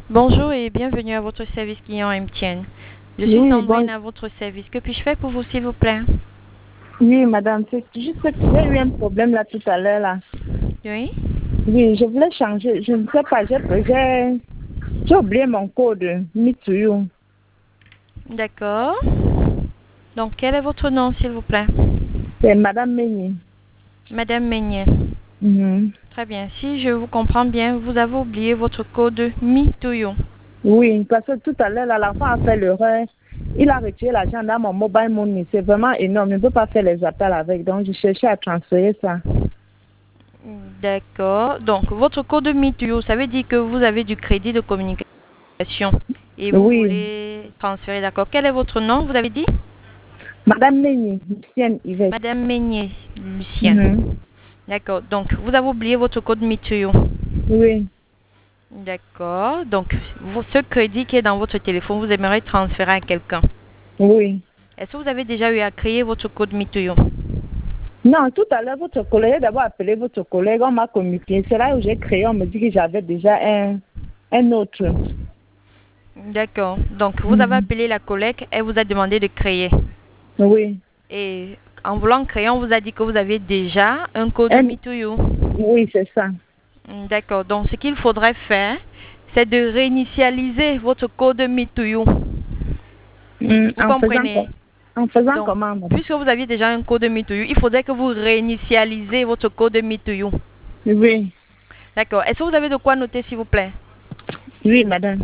Bonjour et bienvenue à votre service client MTN. Je suis Oui, Sandrine à votre service. Que puis-je faire pour vous, s'il vous plaît? oui, madame, c'est juste que j'ai eu un problème là tout à l'heure là. Oui. Oui, je voulais changer. Je ne sais pas, j'ai oublié mon code Mitsuyu. D'accord. Donc, quel est votre nom, s'il vous plaît? C'est madame Méni. Madame Meignet. Mhm. Très bien. Si je vous comprends bien, vous avez oublié votre code MeToYo. Oui, parce que tout à l'heure là, l'enfant a fait l'erreur. Il a retiré l'argent dans mon mobile money. C'est vraiment énorme. Il ne peut pas faire les appels avec. Donc, je cherchais à transférer ça. D'accord. Donc, votre code MeToYo, ça veut dire que vous avez du crédit de communication et vous Oui, voulez transférer. D'accord. Quel est votre nom, vous avez dit? madame Méni, Lucienne Yvette. Madame Meignet, Lucien. Mhm. D'accord. Donc, vous avez oublié votre code MeToYo. Oui, D'accord. Donc, ce crédit qui est dans votre téléphone, vous aimeriez transférer à quelqu'un. oui. Est-ce que vous avez déjà eu à créer votre code MeToYo? Non, tout à l'heure, votre collègue, j'ai d'abord appelé votre collègue, on m'a communiqué. C'est là où j'ai créé, on me dit que j'avais déjà un autre. D'accord. Donc, vous avez Mhm. appelé la collègue, elle vous a demandé de créer. Oui. Et en voulant créer, on vous a dit que vous avez déjà un code Un- MeToYo. oui, c'est ça. D'accord. Donc, ce qu'il faudrait faire, c'est de réinitialiser votre code MeToYo. Vous En faisant comprenez? En faisant Donc, comment, madame? puisque vous aviez déjà un code MeToYo, il faudrait que vous réinitialisez votre code MeToYo. Oui. D'accord. Est-ce que vous avez de quoi noter, s'il vous plaît? Oui, madame.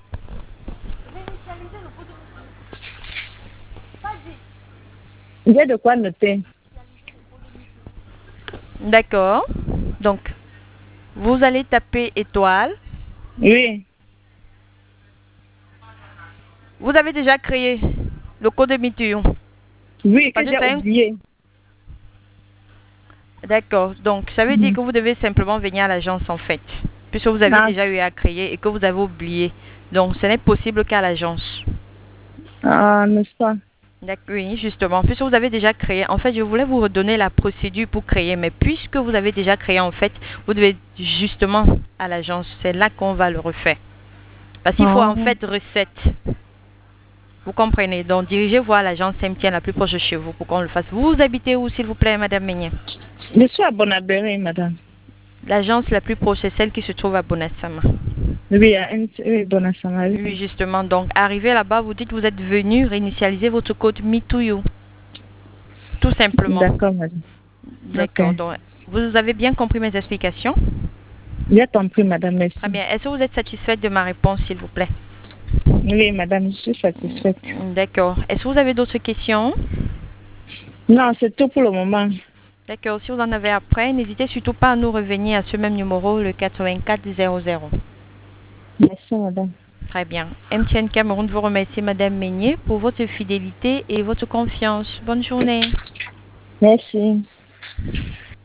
J'ai de quoi noter. D'accord. Donc, vous allez taper étoile. Oui. Vous avez déjà créé le code MeToYo. Oui, que Parce que j'ai c'est un... oublié. D'accord. Donc, ça veut dire Mhm. que vous devez simplement venir à l'agence, en fait. Puisque vous avez Ah, déjà eu à créer et que vous avez oublié. Donc, ce n'est possible qu'à l'agence. n'est-ce pas? D'accord, oui, justement. Puisque vous avez déjà créé, en fait, je voulais vous redonner la procédure pour créer. Mais puisque vous avez déjà créé, en fait, vous devez justement à l'agence. C'est là qu'on va le refaire. Parce qu'il faut en Oh. fait recette. Vous comprenez? Donc, dirigez-vous à l'agence MTN la plus proche de chez vous pour qu'on le fasse. Vous habitez où, s'il vous plaît, Madame Meignet? Je suis à Bonabéré, madame. L'agence la plus proche, c'est celle qui se trouve à Bonassama. Oui, oui, Bonassama, Oui, oui. justement. Donc, arrivez là-bas, vous dites que vous êtes venu réinitialiser votre code MeToYo. Tout simplement. D'accord, madame. Ok. D'accord. Donc, vous avez bien compris mes explications? J'ai compris, madame, Très merci. bien. Est-ce que vous êtes satisfaite de ma réponse, s'il vous plaît? Oui, madame, je suis satisfaite. D'accord. Est-ce que vous avez d'autres questions? Non, c'est tout pour le moment. D'accord. Si vous en avez après, n'hésitez surtout pas à nous revenir à ce même numéro, le 8400. Merci, madame. Très bien. MTN Cameroun vous remercie, Madame Meignet, pour votre fidélité et votre confiance. Bonne journée. Merci.